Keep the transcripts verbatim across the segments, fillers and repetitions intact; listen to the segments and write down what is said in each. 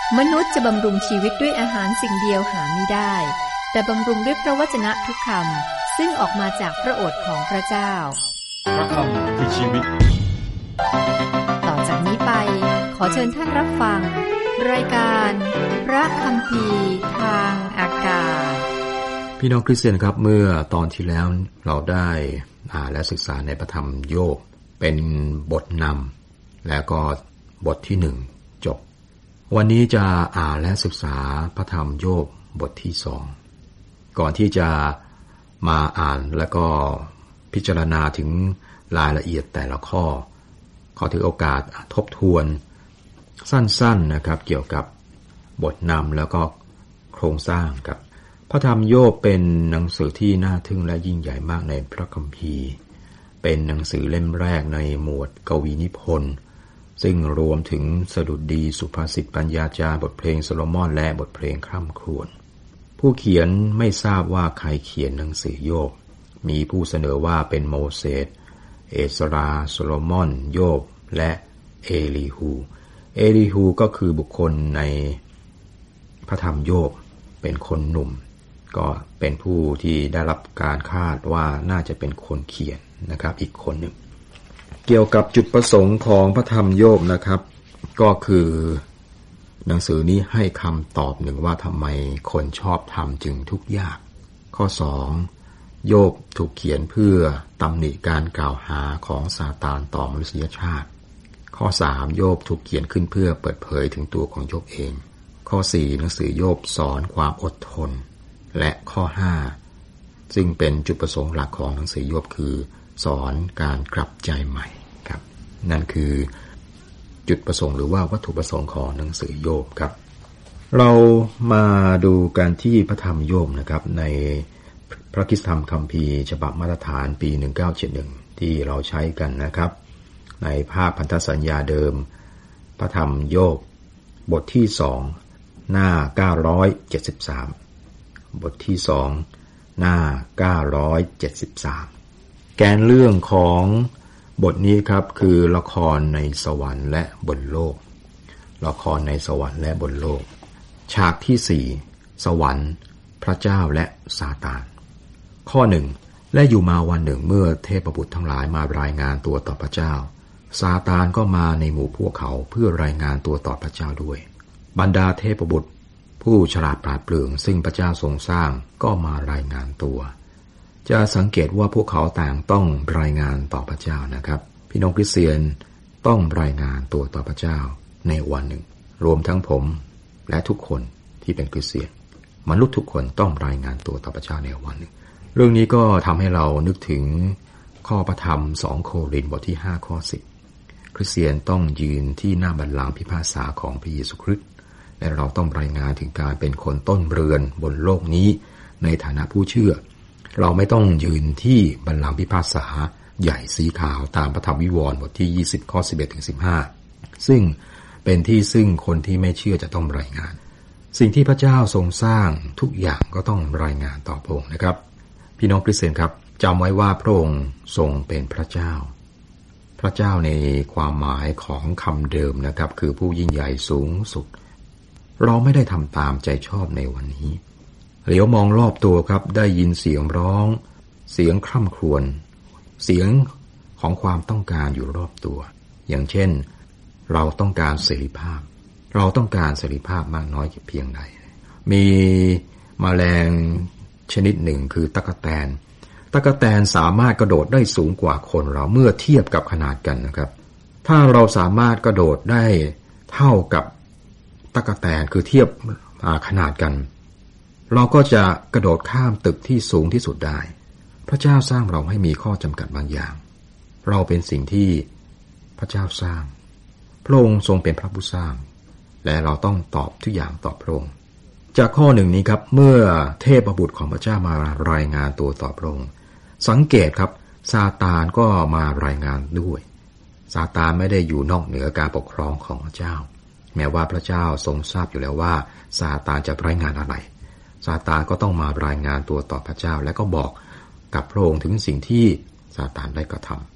มนุษย์จะบำรุงชีวิตด้วยอาหารสิ่งเดียวหาไม่ได้แต่บำรุงด้วยพระวจนะทุกคำซึ่งออกมาจากพระโอษฐ์ของพระเจ้าพระคำคือชีวิตต่อจากนี้ไปขอเชิญท่านรับฟังรายการพระคัมภีร์ทางอากาศพี่น้องคริสเตียนครับเมื่อตอนที่แล้วเราได้อ่านและศึกษาในพระธรรมโยบเป็นบทนำแล้วก็บทที่หนึ่งจบวันนี้จะอ่านและศึกษาพระธรรมโยบบทที่สองก่อนที่จะมาอ่านแล้วก็พิจารณาถึงรายละเอียดแต่ละข้อขอถือโอกาสทบทวนสั้นๆนะครับเกี่ยวกับบทนำแล้วก็โครงสร้างครับพระธรรมโยบเป็นหนังสือที่น่าทึ่งและยิ่งใหญ่มากในพระคัมภีร์เป็นหนังสือเล่มแรกในหมวดกวีนิพนธ์ซึ่งรวมถึงสดุดดีสุภาษิตปัญญาจารย์บทเพลงโซโลมอนและบทเพลงคร่ำครวญผู้เขียนไม่ทราบว่าใครเขียนหนังสือโยบมีผู้เสนอว่าเป็นโมเสสเอสราโซโลมอนโยบและเอลีฮูเอลีฮูก็คือบุคคลในพระธรรมโยบเป็นคนหนุ่มก็เป็นผู้ที่ได้รับการคาดว่าน่าจะเป็นคนเขียนนะครับอีกคนหนึ่งเกี่ยวกับจุดประสงค์ของพระธรรมโยบนะครับก็คือหนังสือนี้ให้คำตอบหนึ่งว่าทำไมคนชอบธรรมจึงทุกข์ยากข้อสองโยบถูกเขียนเพื่อตำหนิการกล่าวหาของซาตานต่อมนุษยชาติข้อสามโยบถูกเขียนขึ้นเพื่อเปิดเผยถึงตัวของโยบเองข้อสี่หนังสือโยบสอนความอดทนและข้อห้าซึ่งเป็นจุดประสงค์หลักของหนังสือโยบคือสอนการกลับใจใหม่ครับนั่นคือจุดประสงค์หรือว่าวัตถุประสงค์ของหนังสือโยบครับเรามาดูกันที่พระธรรมโยบนะครับในพระคริสตธรรมคัมภีร์ฉบับมาตรฐานปีหนึ่งเก้าเจ็ดหนึ่งที่เราใช้กันนะครับในภาคพันธสัญญาเดิมพระธรรมโยบบทที่สองหน้าเก้าร้อยเจ็ดสิบสามบทที่สองหน้าเก้าร้อยเจ็ดสิบสามแกนเรื่องของบทนี้ครับคือละครในสวรรค์และบนโลกละครในสวรรค์และบนโลกฉากที่สี่สวรรค์พระเจ้าและซาตานข้อหนึ่งและอยู่มาวันหนึ่งเมื่อเทพบุตรทั้งหลายมารายงานตัวต่อพระเจ้าซาตานก็มาในหมู่พวกเขาเพื่อรายงานตัวต่อพระเจ้าด้วยบรรดาเทพบุตรผู้ฉลาดปราดเปรื่องซึ่งพระเจ้าทรงสร้างก็มารายงานตัวจะสังเกตว่าพวกเขาต่างต้องรายงานต่อพระเจ้านะครับพี่น้องคริสเตียนต้องรายงานตัวต่อพระเจ้าในวันหนึ่งรวมทั้งผมและทุกคนที่เป็นคริสเตียนมนุษย์ทุกคนต้องรายงานตัวต่อพระเจ้าในวันหนึ่งเรื่องนี้ก็ทำให้เรานึกถึงข้อพระธรรมสองโครินธ์บทที่ห้าข้อสิบคริสเตียนต้องยืนที่หน้าบัลลังก์พิพากษาของพระเยซูคริสต์และเราต้องรายงานถึงการเป็นคนต้นเรือนบนโลกนี้ในฐานะผู้เชื่อเราไม่ต้องยืนที่บัลลังก์พิพากษาใหญ่สีขาวตามพระธรรมวิวรณ์บทที่ยี่สิบข้อสิบเอ็ดถึงสิบห้าซึ่งเป็นที่ซึ่งคนที่ไม่เชื่อจะต้องรายงานสิ่งที่พระเจ้าทรงสร้างทุกอย่างก็ต้องรายงานต่อพระองค์นะครับพี่น้องคริสเตียนครับจำไว้ว่าพระองค์ทรงเป็นพระเจ้าพระเจ้าในความหมายของคำเดิมนะครับคือผู้ยิ่งใหญ่สูงสุดเราไม่ได้ทำตามใจชอบในวันนี้เหลียวมองรอบตัวครับได้ยินเสียงร้องเสียงคร่ำครวญเสียงของความต้องการอยู่รอบตัวอย่างเช่นเราต้องการเสรีภาพเราต้องการเสรีภาพมากน้อยเพียงใดมีแมลงชนิดหนึ่งคือตั๊กแตนตั๊กแตนสามารถกระโดดได้สูงกว่าคนเราเมื่อเทียบกับขนาดกันนะครับถ้าเราสามารถกระโดดได้เท่ากับตั๊กแตนคือเทียบขนาดกันเราก็จะกระโดดข้ามตึกที่สูงที่สุดได้พระเจ้าสร้างเราให้มีข้อจำกัดบางอย่างเราเป็นสิ่งที่พระเจ้าสร้างพระองค์ทรงเป็นพระผู้สร้างและเราต้องตอบทุกอย่างต่อพระองค์จากข้อหนึ่งนี้ครับเมื่อเทพบุตรของพระเจ้ามารายงานตัวต่อพระองค์สังเกตครับซาตานก็มารายงานด้วยซาตานไม่ได้อยู่นอกเหนือการปกครองของพระเจ้าแม้ว่าพระเจ้าทรงทราบอยู่แล้วว่าซาตานจะรายงานอะไรซาตานก็ต้องมารายงานตัวต่อพระเจ้าและก็บอกกับพระองค์ถึงสิ่งที่ซาตานได้กระทำ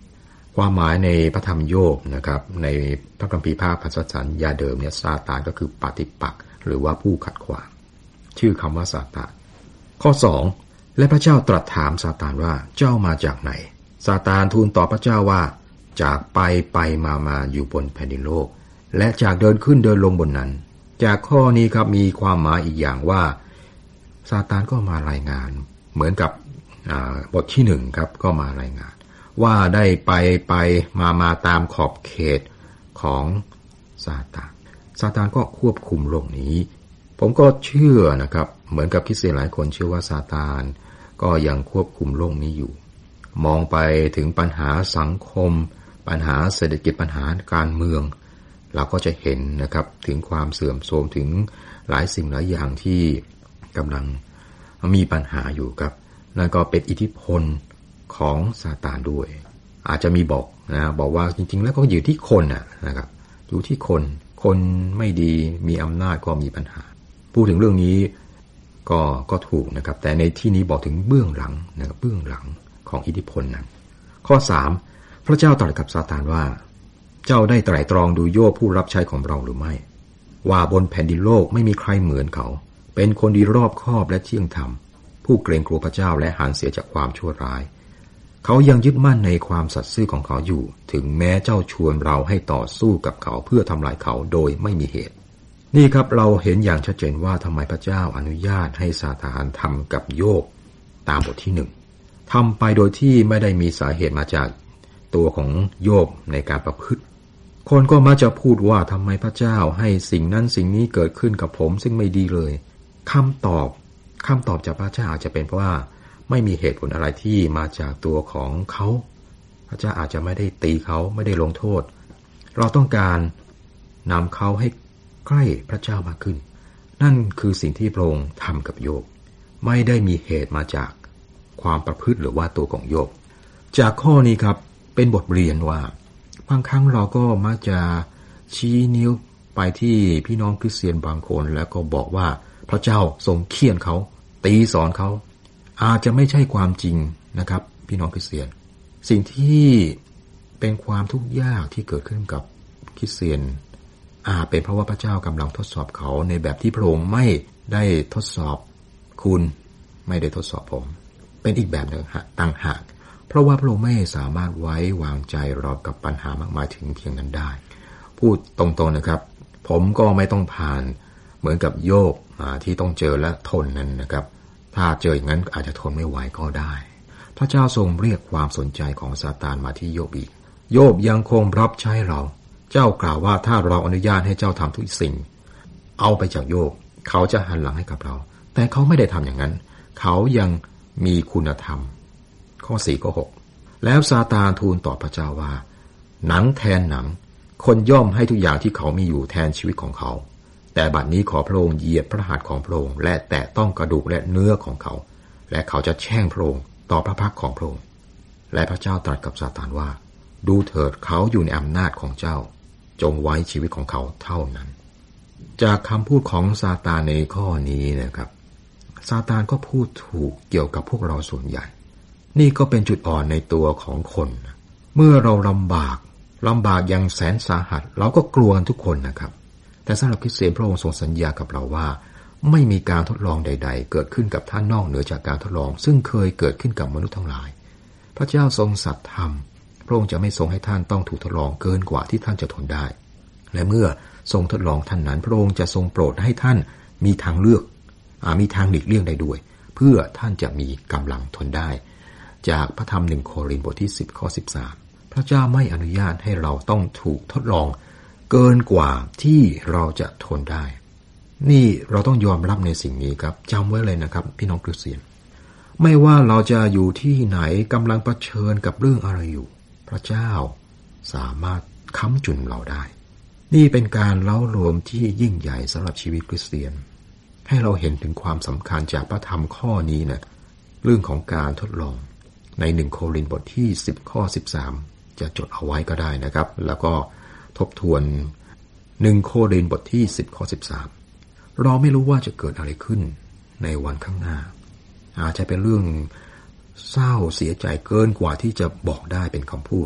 ความหมายในพระธรรมโยบนะครับในพระคัมภีร์ภาคพันธสัญญาเดิมเนี่ยซาตานก็คือปฏิปักษ์หรือว่าผู้ขัดขวางชื่อคำว่าซาตานข้อสองและพระเจ้าตรัสถามซาตานว่าเจ้ามาจากไหนซาตานทูลตอบพระเจ้าว่าจากไปไปมามาอยู่บนแผ่นดินโลกและจากเดินขึ้นเดินลงบนนั้นจากข้อนี้ครับมีความหมายอีกอย่างว่าซาตานก็มารายงานเหมือนกับบทที่หนึ่งครับก็มารายงานว่าได้ไปไปมามาตามขอบเขตของซาตานซาตานก็ควบคุมโลกนี้ผมก็เชื่อนะครับเหมือนกับคริสเตียนหลายคนเชื่อว่าซาตานก็ยังควบคุมโลกนี้อยู่มองไปถึงปัญหาสังคมปัญหาเศรษฐกิจปัญหาการเมืองเราก็จะเห็นนะครับถึงความเสื่อมโทรมถึงหลายสิ่งหลายอย่างที่กำลังมีปัญหาอยู่ครับนั่นก็เป็นอิทธิพลของซาตานด้วยอาจจะมีบอกนะบอกว่าจริงๆแล้วก็อยู่ที่คนนะครับอยู่ที่คนคนไม่ดีมีอำนาจก็มีปัญหาพูดถึงเรื่องนี้ก็ก็ถูกนะครับแต่ในที่นี้บอกถึงเบื้องหลังนะครับเบื้องหลังของอิทธิพลนั้นข้อสามพระเจ้าตรัสกับซาตานว่าเจ้าได้ไตร่ตรองดูโยบผู้รับใช้ของเราหรือไม่ว่าบนแผ่นดินโลกไม่มีใครเหมือนเขาเป็นคนดีรอบคอบและเที่ยงธรรมผู้เกรงกลัวพระเจ้าและหันเสียจากความชั่วร้ายเขายังยึดมั่นในความสัตย์ซื่อของเขาอยู่ถึงแม้เจ้าชวนเราให้ต่อสู้กับเขาเพื่อทำลายเขาโดยไม่มีเหตุนี่ครับเราเห็นอย่างชัดเจนว่าทำไมพระเจ้าอนุญาตให้ซาตานทำกับโยบตามบทที่หนึ่งทำไปโดยที่ไม่ได้มีสาเหตุมาจากตัวของโยบในการประพฤติคนก็มักจะพูดว่าทำไมพระเจ้าให้สิ่งนั้นสิ่งนี้เกิดขึ้นกับผมซึ่งไม่ดีเลยคำตอบคำตอบจากพระเจ้าอาจจะเป็นเพราะว่าไม่มีเหตุผลอะไรที่มาจากตัวของเขาพระเจ้าอาจจะไม่ได้ตีเขาไม่ได้ลงโทษเราต้องการนำเขาให้ใกล้พระเจ้ามากขึ้นนั่นคือสิ่งที่พระองค์ทำกับโยบไม่ได้มีเหตุมาจากความประพฤติหรือว่าตัวของโยบจากข้อนี้ครับเป็นบทเรียนว่าบางครั้งเราก็มักจะชี้นิ้วไปที่พี่น้องคริสเตียนบางคนแล้วก็บอกว่าพระเจ้าทรงเฆี่ยนเขาตีสอนเขาอาจจะไม่ใช่ความจริงนะครับพี่น้องคริสเตียนสิ่งที่เป็นความทุกข์ยากที่เกิดขึ้นกับคริสเตียนอาจเป็นเพราะว่าพระเจ้ากำลังทดสอบเขาในแบบที่พระองค์ไม่ได้ทดสอบคุณไม่ได้ทดสอบผมเป็นอีกแบบหนึ่งต่างหากเพราะว่าพระองค์ไม่สามารถไว้วางใจเรากับปัญหามากมายถึงเพียงนั้นได้พูดตรงๆนะครับผมก็ไม่ต้องผ่านเหมือนกับโยบที่ต้องเจอและทนนั้นนะครับถ้าเจออย่างนั้นอาจจะทนไม่ไหวก็ได้พระเจ้าทรงเรียกความสนใจของซาตานมาที่โยบอีกโยบยังคงรับใช้เราเจ้ากล่าวว่าถ้าเราอนุญาตให้เจ้าทำทุกสิ่งเอาไปจากโยบเขาจะหันหลังให้กับเราแต่เขาไม่ได้ทำอย่างนั้นเขายังมีคุณธรรมข้อสี่ข้อหกแล้วซาตานทูลตอบพระเจ้าว่าหนังแทนหนังคนย่อมให้ทุกอย่างที่เขามีอยู่แทนชีวิตของเขาแต่บัดนี้ขอพระองค์เหยียบพระหัตถ์ของพระองค์และแตะต้องกระดูกและเนื้อของเขาและเขาจะแช่งพระองค์ต่อพระพักของพระองค์และพระเจ้าตรัสกับซาตานว่าดูเถิดเขาอยู่ในอำนาจของเจ้าจงไว้ชีวิตของเขาเท่านั้นจากคำพูดของซาตานในข้อนี้นะครับซาตานก็พูดถูกเกี่ยวกับพวกเราส่วนใหญ่นี่ก็เป็นจุดอ่อนในตัวของคนเมื่อเราลำบากลำบากอย่างแสนสาหัสเราก็กลัวกันทุกคนนะครับแต่สำหรับคริสเตียนพระองค์ทรงสัญญากับเราว่าไม่มีการทดลองใดๆเกิดขึ้นกับท่านนอกเหนือจากการทดลองซึ่งเคยเกิดขึ้นกับมนุษย์ทั้งหลายพระเจ้าทรงสัตย์ธรรมพระองค์จะไม่ทรงให้ท่านต้องถูกทดลองเกินกว่าที่ท่านจะทนได้และเมื่อทรงทดลองท่านนั้นพระองค์จะทรงโปรดให้ท่านมีทางเลือกมีทางหลีกเลี่ยงได้ด้วยเพื่อท่านจะมีกำลังทนได้จากพระธรรมหนึ่งโครินธ์บทที่สิบข้อสิบสามพระเจ้าไม่อนุญาตให้เราต้องถูกทดลองเกินกว่าที่เราจะทนได้นี่เราต้องยอมรับในสิ่งนี้ครับจำไว้เลยนะครับพี่น้องคริสเตียนไม่ว่าเราจะอยู่ที่ไหนกำลังเผชิญกับเรื่องอะไรอยู่พระเจ้าสามารถค้ำจุนเราได้นี่เป็นการเล้ารวมที่ยิ่งใหญ่สำหรับชีวิตคริสเตียนให้เราเห็นถึงความสำคัญจากพระธรรมข้อนี้นะเรื่องของการทดลองในหนึ่งโครินธ์บทที่สิบข้อสิบสามจะจดเอาไว้ก็ได้นะครับแล้วก็ทบทวนหนึ่งโครินธ์บทที่สิบข้อสิบสามเราไม่รู้ว่าจะเกิดอะไรขึ้นในวันข้างหน้าอาจจะเป็นเรื่องเศร้าเสียใจเกินกว่าที่จะบอกได้เป็นคำพูด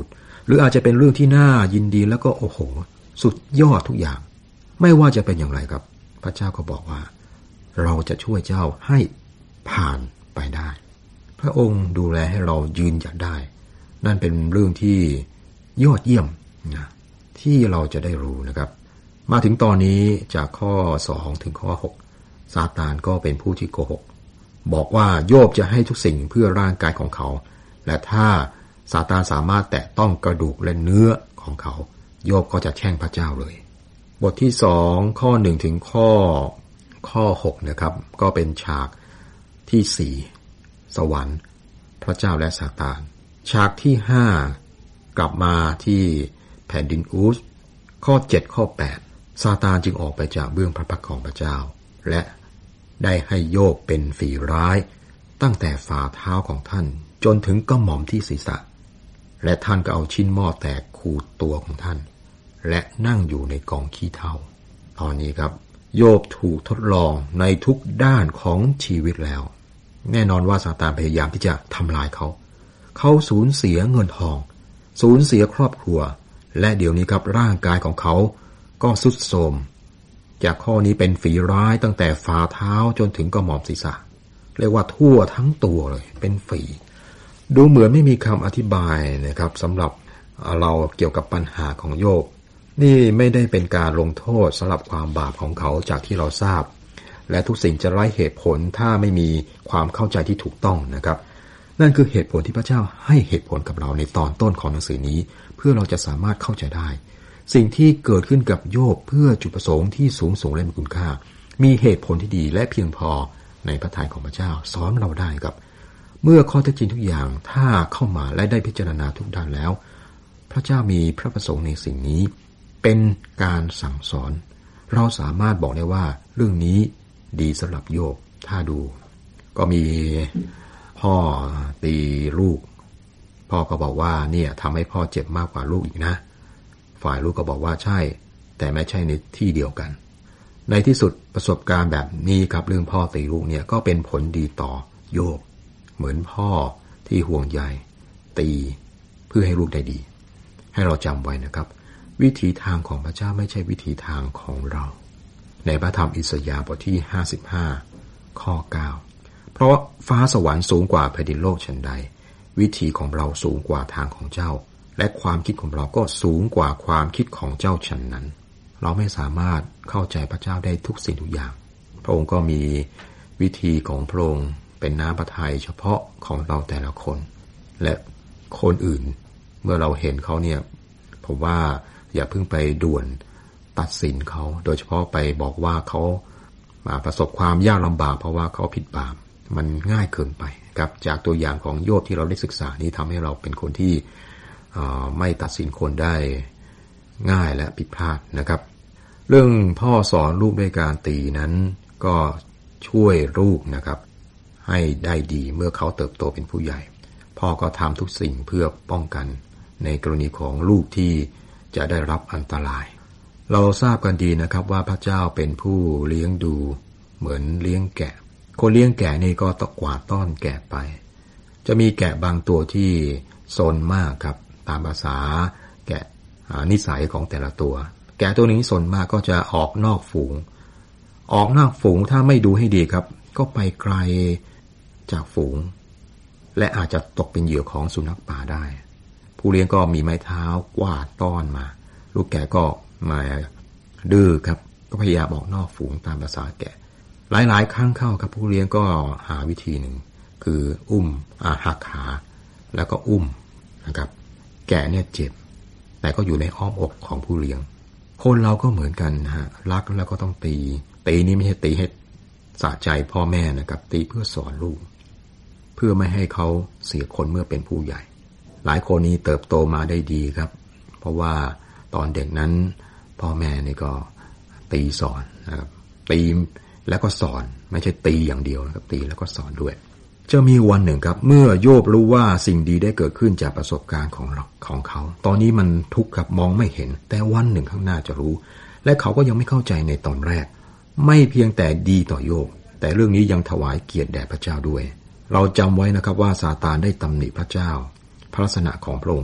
หรืออาจจะเป็นเรื่องที่น่ายินดีแล้วก็โอ้โหสุดยอดทุกอย่างไม่ว่าจะเป็นอย่างไรครับพระเจ้าก็บอกว่าเราจะช่วยเจ้าให้ผ่านไปได้พระองค์ดูแลให้เรายืนหยัดได้นั่นเป็นเรื่องที่ยอดเยี่ยมนะที่เราจะได้รู้นะครับมาถึงตอนนี้จากข้อสองถึงข้อหกซาตานก็เป็นผู้ที่โกหกบอกว่าโยบจะให้ทุกสิ่งเพื่อร่างกายของเขาและถ้าซาตานสามารถแตะต้องกระดูกและเนื้อของเขาโยบก็จะแช่งพระเจ้าเลยบทที่สองข้อหนึ่งถึงข้อข้อหกนะครับก็เป็นฉากที่สี่สวรรค์พระเจ้าและซาตานฉากที่ห้ากลับมาที่แผ่นดินอูสข้อเจ็ดข้อแปดซาตานจึงออกไปจากเบื้องพระพักของพระเจ้าและได้ให้โยบเป็นฝีร้ายตั้งแต่ฝ่าเท้าของท่านจนถึงกระหม่อมที่ศีรษะและท่านก็เอาชิ้นหม้อแตกขูดตัวของท่านและนั่งอยู่ในกองขี้เถ้าตอนนี้ครับโยบถูกทดลองในทุกด้านของชีวิตแล้วแน่นอนว่าซาตานพยายามที่จะทำลายเขาเขาสูญเสียเงินทองสูญเสียครอบครัวและเดี๋ยวนี้ครับร่างกายของเขาก็ทรุดโทรมจากข้อนี้เป็นฝีร้ายตั้งแต่ฝ่าเท้าจนถึงกระหม่อมศีรษะเรียกว่าทั่วทั้งตัวเลยเป็นฝีดูเหมือนไม่มีคำอธิบายนะครับสำหรับเราเกี่ยวกับปัญหาของโยบนี่ไม่ได้เป็นการลงโทษสำหรับความบาปของเขาจากที่เราทราบและทุกสิ่งจะไร้เหตุผลถ้าไม่มีความเข้าใจที่ถูกต้องนะครับนั่นคือเหตุผลที่พระเจ้าให้เหตุผลกับเราในตอนต้นของหนังสือนี้เพื่อเราจะสามารถเข้าใจได้สิ่งที่เกิดขึ้นกับโยบเพื่อจุดประสงค์ที่สูงส่งและมีคุณค่ามีเหตุผลที่ดีและเพียงพอในพระทัยของพระเจ้าสอนเราได้ครับเมื่อข้อเท็จจริงทุกอย่างถ้าเข้ามาและได้พิจารณาทุกด้านแล้วพระเจ้ามีพระประสงค์ในสิ่งนี้เป็นการสั่งสอนเราสามารถบอกได้ว่าเรื่องนี้ดีสำหรับโยบถ้าดูก็มีพ่อตีลูกพ่อก็บอกว่าเนี่ยทำให้พ่อเจ็บมากกว่าลูกอีกนะฝ่ายลูกก็บอกว่าใช่แต่ไม่ใช่ในที่เดียวกันในที่สุดประสบการณ์แบบนี้ครับเรื่องพ่อตีลูกเนี่ยก็เป็นผลดีต่อโยบเหมือนพ่อที่ห่วงใยตีเพื่อให้ลูกได้ดีให้เราจำไว้นะครับวิถีทางของพระเจ้าไม่ใช่วิถีทางของเราในพระธรรมอิสยาห์บทที่ห้าสิบห้าข้อเก้าเพราะฟ้าสวรรค์สูงกว่าแผ่นดินโลกฉันใดวิถีของเราสูงกว่าทางของเจ้าและความคิดของเราก็สูงกว่าความคิดของเจ้าฉันนั้นเราไม่สามารถเข้าใจพระเจ้าได้ทุกสิ่งทุกอย่างพระองค์ก็มีวิธีของพระองค์เป็นน้ำพระทัยเฉพาะของเราแต่ละคนและคนอื่นเมื่อเราเห็นเขาเนี่ยผมว่าอย่าเพิ่งไปด่วนตัดสินเขาโดยเฉพาะไปบอกว่าเขามาประสบความยากลำบากเพราะว่าเขาผิดบาปมันง่ายเกินไปครับจากตัวอย่างของโยบที่เราได้ศึกษานี้ทำให้เราเป็นคนที่ไม่ตัดสินคนได้ง่ายและผิดพลาดนะครับเรื่องพ่อสอนลูกด้วยการตีนั้นก็ช่วยลูกนะครับให้ได้ดีเมื่อเขาเติบโตเป็นผู้ใหญ่พ่อก็ทำทุกสิ่งเพื่อป้องกันในกรณีของลูกที่จะได้รับอันตรายเราทราบกันดีนะครับว่าพระเจ้าเป็นผู้เลี้ยงดูเหมือนเลี้ยงแกะคนเลี้ยงแกะนี่ก็ต้องกวาดต้อนแกะไปจะมีแกะบางตัวที่ซนมากครับตามภาษาแกะนิสัยของแต่ละตัวแกะตัวนี้ซนมากก็จะออกนอกฝูงออกนอกฝูงถ้าไม่ดูให้ดีครับก็ไปไกลจากฝูงและอาจจะตกเป็นเหยื่อของสุนัขป่าได้ผู้เลี้ยงก็มีไม้เท้ากวาดต้อนมาลูกแกะก็มาดื้อครับก็พยายามออกนอกฝูงตามภาษาแกะหลายๆครั้งเข้าครับผู้เลี้ยงก็หาวิธีหนึ่งคืออุ้มอาหักขาแล้วก็อุ้มนะครับแกะเนี่ยเจ็บแต่ก็อยู่ในอ้อมอกของผู้เลี้ยงคนเราก็เหมือนกันนะฮะรักแล้วก็ต้องตีตีนี้ไม่ใช่ตีให้สะใจพ่อแม่นะครับตีเพื่อสอนลูกเพื่อไม่ให้เขาเสียคนเมื่อเป็นผู้ใหญ่หลายคนนี้เติบโตมาได้ดีครับเพราะว่าตอนเด็กนั้นพ่อแม่นี่ก็ตีสอนนะครับตีแล้วก็สอนไม่ใช่ตีอย่างเดียวนะครับตีแล้วก็สอนด้วยจะมีวันหนึ่งครับเมื่อโยบรู้ว่าสิ่งดีได้เกิดขึ้นจากประสบการณ์ของเราของเขาตอนนี้มันทุกข์ครับมองไม่เห็นแต่วันหนึ่งข้างหน้าจะรู้และเขาก็ยังไม่เข้าใจในตอนแรกไม่เพียงแต่ดีต่อโยบแต่เรื่องนี้ยังถวายเกียรติแด่พระเจ้าด้วยเราจำไว้นะครับว่าซาตานได้ตำหนิพระเจ้าพระลักษณะของพระองค์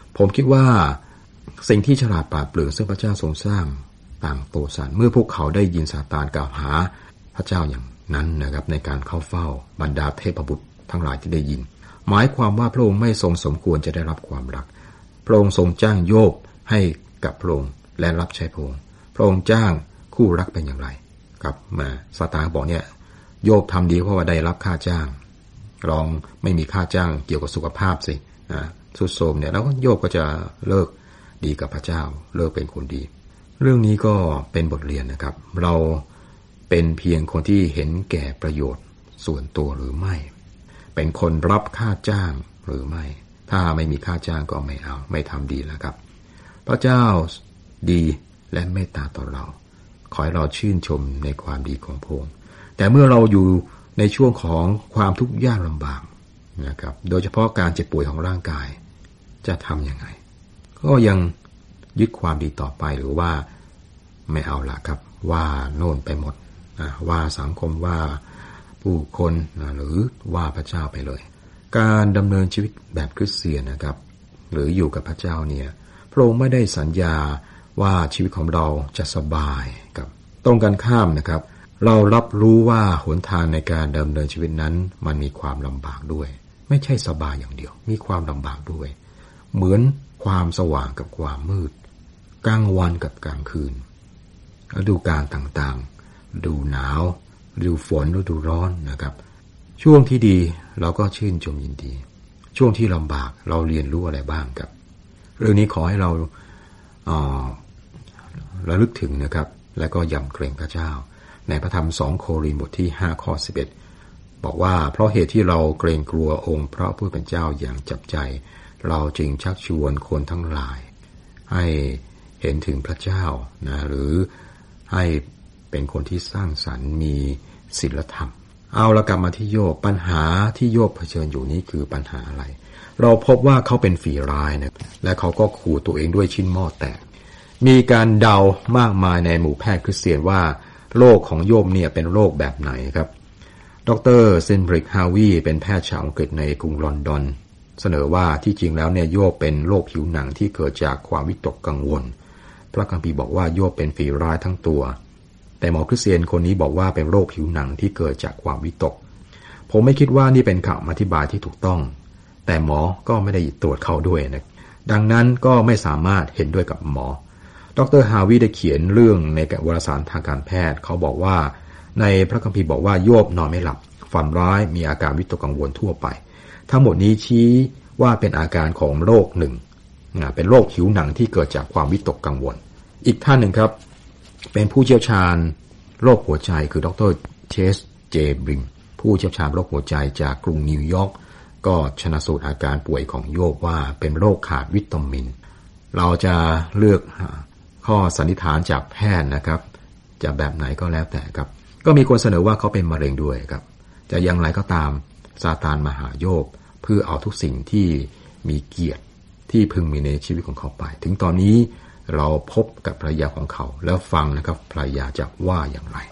ผมคิดว่าสิ่งที่ฉลาดปราดเปรื่องซึ่งพระเจ้าทรงสร้างต่างโตสันเมื่อพวกเขาได้ยินซาตานกล่าวหาพระเจ้าอย่างนั้นนะครับในการเข้าเฝ้าบรรดาเทพบุตรทั้งหลายที่ได้ยินหมายความว่าพระองค์ไม่ทรงสมควรจะได้รับความรักพระองค์ทรงจ้างโยบให้กับพระองค์และรับใช้พระองค์พระองค์จ้างคู่รักเป็นอย่างไรครับมาซาตานบอกเนี่ยโยบทำดีเพราะว่าได้รับค่าจ้างลองไม่มีค่าจ้างเกี่ยวกับสุขภาพสินะสุดโทรมเนี่ยแล้วโยบก็จะเลิกดีกับพระเจ้าเลิกเป็นคนดีเรื่องนี้ก็เป็นบทเรียนนะครับเราเป็นเพียงคนที่เห็นแก่ประโยชน์ส่วนตัวหรือไม่เป็นคนรับค่าจ้างหรือไม่ถ้าไม่มีค่าจ้างก็ไม่เอาไม่ทำดีแล้วครับพระเจ้าดีและเมตตาต่อเราขอให้เราชื่นชมในความดีของพระองค์แต่เมื่อเราอยู่ในช่วงของความทุกข์ยากลำบากนะครับโดยเฉพาะการเจ็บป่วยของร่างกายจะทำยังไงก็ยังยึดความดีต่อไปหรือว่าไม่เอาละครับว่าโน่นไปหมดว่าสังคมว่าผู้คนหรือว่าพระเจ้าไปเลยการดำเนินชีวิตแบบคริสเตียนนะครับหรืออยู่กับพระเจ้าเนี่ยพระองค์ไม่ได้สัญญาว่าชีวิตของเราจะสบายกับตรงกันข้ามนะครับเรารับรู้ว่าหนทางในการดำเนินชีวิตนั้นมันมีความลำบากด้วยไม่ใช่สบายอย่างเดียวมีความลำบากด้วยเหมือนความสว่างกับความมืดกลางวันกับกลางคืนฤดูกาลต่างๆฤดูหนาวฤดูฝนฤดูร้อนนะครับช่วงที่ดีเราก็ชื่นชมยินดีช่วงที่ลำบากเราเรียนรู้อะไรบ้างครับเรื่องนี้ขอให้เราเอ่อระลึกถึงนะครับและก็ยำเกรงพระเจ้าในพระธรรมสองโครินธ์บทที่ห้าข้อสิบเอ็ดบอกว่าเพราะเหตุที่เราเกรงกลัวองค์พระผู้เป็นเจ้าอย่างจับใจเราจึงชักชวนคนทั้งหลายให้เห็นถึงพระเจ้านะหรือให้เป็นคนที่สร้างสรรค์มีศีลธรรมเอาละกลับมาที่โยบปัญหาที่โยบเผชิญอยู่นี้คือปัญหาอะไรเราพบว่าเขาเป็นฝีร้ายนะและเขาก็ขู่ตัวเองด้วยชิ้นหม้อแตกมีการเดามากมายในหมู่แพทย์คริสเตียนว่าโรคของโยบเนี่ยเป็นโรคแบบไหนครับดร.เซนบริกฮาวีเป็นแพทย์ชาวอังกฤษในกรุงลอนดอนเสนอว่าที่จริงแล้วเนี่ยโยบเป็นโรคผิวหนังที่เกิดจากความวิตกกังวลพระคัมภีร์บอกว่าโยบเป็นฝีร้ายทั้งตัวแต่หมอคริสเตียนคนนี้บอกว่าเป็นโรคผิวหนังที่เกิดจากความวิตกผมไม่คิดว่านี่เป็นคำอธิบายที่ถูกต้องแต่หมอก็ไม่ได้ตรวจเขาด้วยนะดังนั้นก็ไม่สามารถเห็นด้วยกับหมอดร.ฮาวีได้เขียนเรื่องในวารสารทางการแพทย์เขาบอกว่าในพระคัมภีร์บอกว่าโยบนอนไม่หลับฝันร้ายมีอาการวิตกกังวลทั่วไปทั้งหมดนี้ชี้ว่าเป็นอาการของโรคหนึ่งเป็นโรคผิวหนังที่เกิดจากความวิตกกังวลอีกท่านหนึ่งครับเป็นผู้เชี่ยวชาญโรคหัวใจคือดร.เชสเจบริมผู้เชี่ยวชาญโรคหัวใจจากกรุงนิวยอร์กก็ชันสูตรอาการป่วยของโยบว่าเป็นโรคขาดวิตามินเราจะเลือกข้อสันนิษฐานจากแพทย์นะครับจะแบบไหนก็แล้วแต่ครับก็มีคนเสนอว่าเขาเป็นมะเร็งด้วยครับจะอย่างไรก็ตามซาตานมาหาโยบเพื่อเอาทุกสิ่งที่มีเกียรติที่พึงมีในชีวิตของเขาไปถึงตอนนี้เราพบกับภรรยาของเขาแล้วฟังนะครับภรรยาจะว่าอย่างไร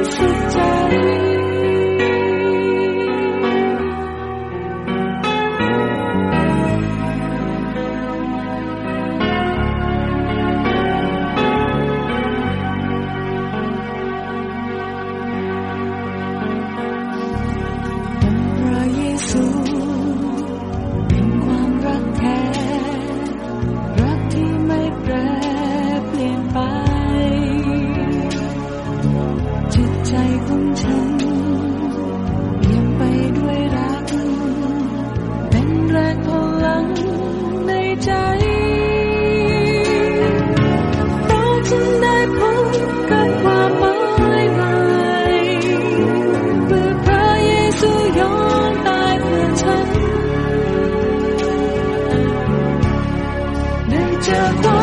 เ着光。